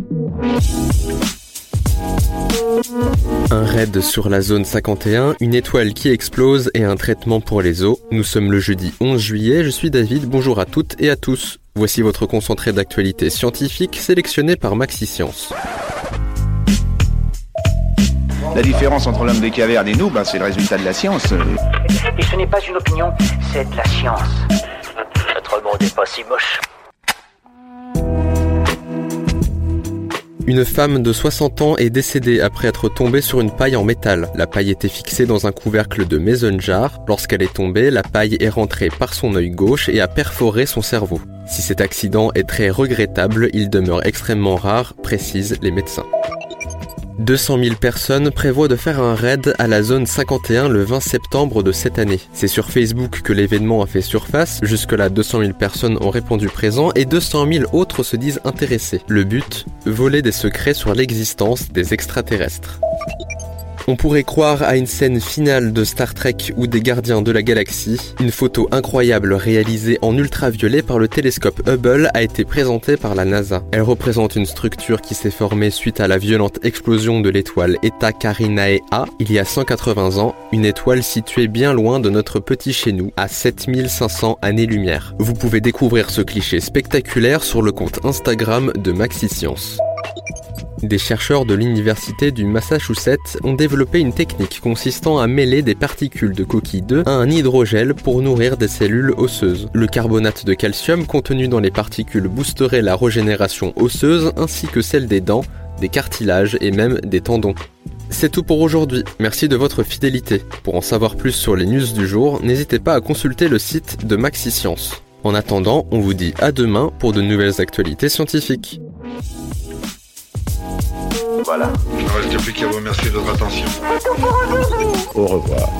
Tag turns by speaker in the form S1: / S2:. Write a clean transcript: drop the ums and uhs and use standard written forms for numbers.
S1: Un raid sur la zone 51, une étoile qui explose et un traitement pour les eaux. Nous sommes le jeudi 11 juillet, je suis David, bonjour à toutes et à tous. Voici votre concentré d'actualité scientifique sélectionné par Maxi Science.
S2: La différence entre l'homme des cavernes et nous, c'est le résultat de la science.
S3: Et ce n'est pas une opinion, c'est de la science. Notre monde n'est pas si moche.
S1: Une femme de 60 ans est décédée après être tombée sur une paille en métal. La paille était fixée dans un couvercle de mason jar. Lorsqu'elle est tombée, la paille est rentrée par son œil gauche et a perforé son cerveau. Si cet accident est très regrettable, il demeure extrêmement rare, précisent les médecins. 200 000 personnes prévoient de faire un raid à la zone 51 le 20 septembre de cette année. C'est sur Facebook que l'événement a fait surface. Jusque-là, 200 000 personnes ont répondu présent et 200 000 autres se disent intéressés. Le but ? Voler des secrets sur l'existence des extraterrestres. On pourrait croire à une scène finale de Star Trek ou des Gardiens de la Galaxie. Une photo incroyable réalisée en ultraviolet par le télescope Hubble a été présentée par la NASA. Elle représente une structure qui s'est formée suite à la violente explosion de l'étoile Eta Carinae A il y a 180 ans, une étoile située bien loin de notre petit chez nous, à 7500 années-lumière. Vous pouvez découvrir ce cliché spectaculaire sur le compte Instagram de Maxi Science. Des chercheurs de l'université du Massachusetts ont développé une technique consistant à mêler des particules de coquille d'œuf à un hydrogel pour nourrir des cellules osseuses. Le carbonate de calcium contenu dans les particules boosterait la régénération osseuse ainsi que celle des dents, des cartilages et même des tendons. C'est tout pour aujourd'hui, merci de votre fidélité. Pour en savoir plus sur les news du jour, n'hésitez pas à consulter le site de Maxi Science. En attendant, on vous dit à demain pour de nouvelles actualités scientifiques.
S4: Voilà.
S5: Il ne reste plus qu'à vous remercier de votre attention.
S2: Au revoir.